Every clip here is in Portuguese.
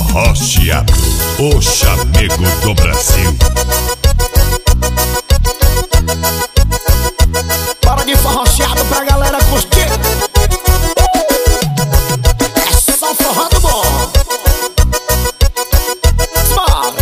Forrocheado, o chamego do Brasil. Bora de forrocheado pra galera curtir. É só forró do bom. Bora.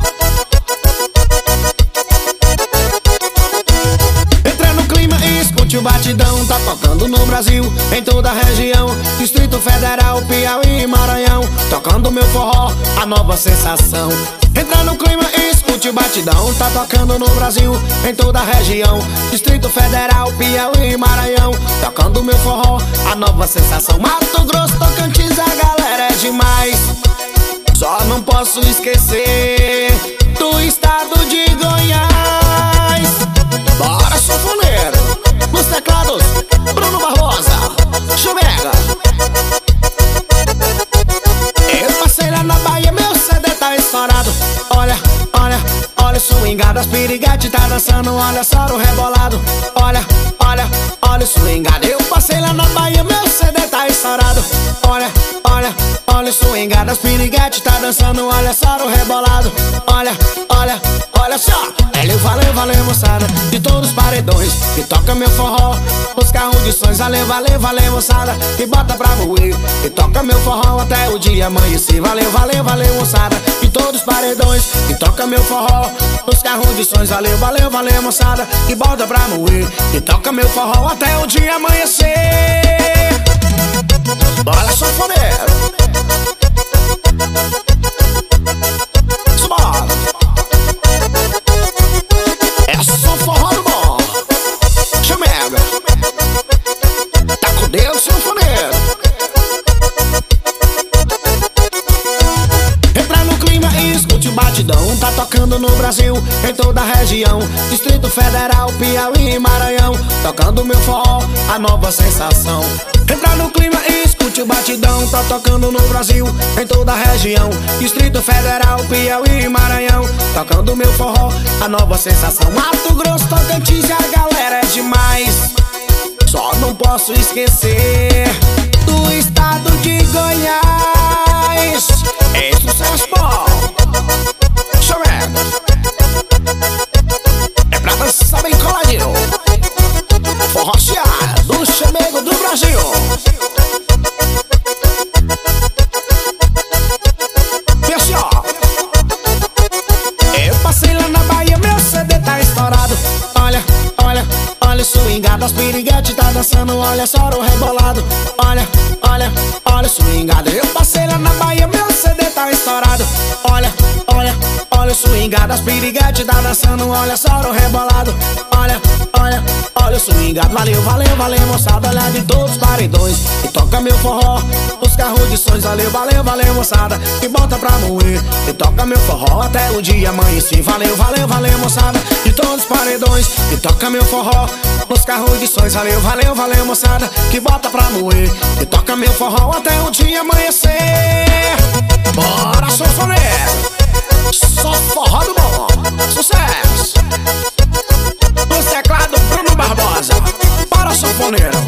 Entra no clima e escute o batidão. Tá tocando no Brasil, em toda a região, Distrito Federal, Piauí e Maranhão. Tocando meu forró, a nova sensação. Entra no clima e escute o batidão. Tá tocando no Brasil, em toda a região, Distrito Federal, Piauí e Maranhão. Tocando meu forró, a nova sensação. Mato Grosso, Tocantins, a galera é demais. Só não posso esquecer do estado de Goiás. Bora, sanfoneiro. Nos teclados, Bruno Barbosa, Chumega. Eu passei lá na Bahia, meu CD tá estourado. Olha, olha, olha o swingado, as piriguete tá dançando, olha só o rebolado. Olha, olha, olha o swingado. Eu passei lá na Bahia, meu CD tá estourado. Olha, olha, olha o swingado, as piriguete tá dançando, olha só o rebolado. Olha, olha, olha só. Valeu, valeu, moçada, de todos os paredões, que toca meu forró, os carros de sons. Valeu, valeu, valeu, moçada, que bota pra moer, que toca meu forró até o dia amanhecer. Valeu, valeu, valeu, moçada, de todos os paredões, que toca meu forró, os carros de sons. Valeu, valeu, valeu, moçada, que bota pra moer, que toca meu forró até o dia amanhecer. Bora, sanfoneiro. Deus, sanfoneiro. Entra no clima e escute o batidão. Tá tocando no Brasil, em toda a região, Distrito Federal, Piauí e Maranhão. Tocando meu forró, a nova sensação. Entra no clima e escute o batidão. Tá tocando no Brasil, em toda a região, Distrito Federal, Piauí e Maranhão. Tocando meu forró, a nova sensação. Mato Grosso, Tocantins, a galera é demais. Só não posso esquecer do estado de Goiás. É sucesso bom. Chumega. É pra dançar bem coladinho. Forrocheado do chamego do Brasil. Deixa, ó. Eu passei lá na Bahia, meu CD tá estourado. Olha, olha, olha o swingado, as piriguete tá dançando, olha só o rebolado. Olha, olha, olha o swingado. Eu passei lá na Bahia, meu CD tá estourado. Olha, olha, olha o swingado, as piriguete tá dançando, olha só o rebolado. Olha, olha, olha o swingado. Valeu, valeu, valeu, moçada, olha de todos os paredões, que toca meu forró, os carros de sons. Valeu, valeu, valeu, moçada, que bota pra moer, que toca meu forró até o dia amanhecer. Valeu, valeu, valeu, moçada, de todos os paredões, que toca meu forró, os carros de sons. Valeu, valeu, valeu, moçada, que bota pra moer, que toca meu forró até o dia amanhecer. Bora, sanfoneiro. Só forró do bom. Sucesso. No teclado, Bruno Barbosa. Bora, sanfoneiro.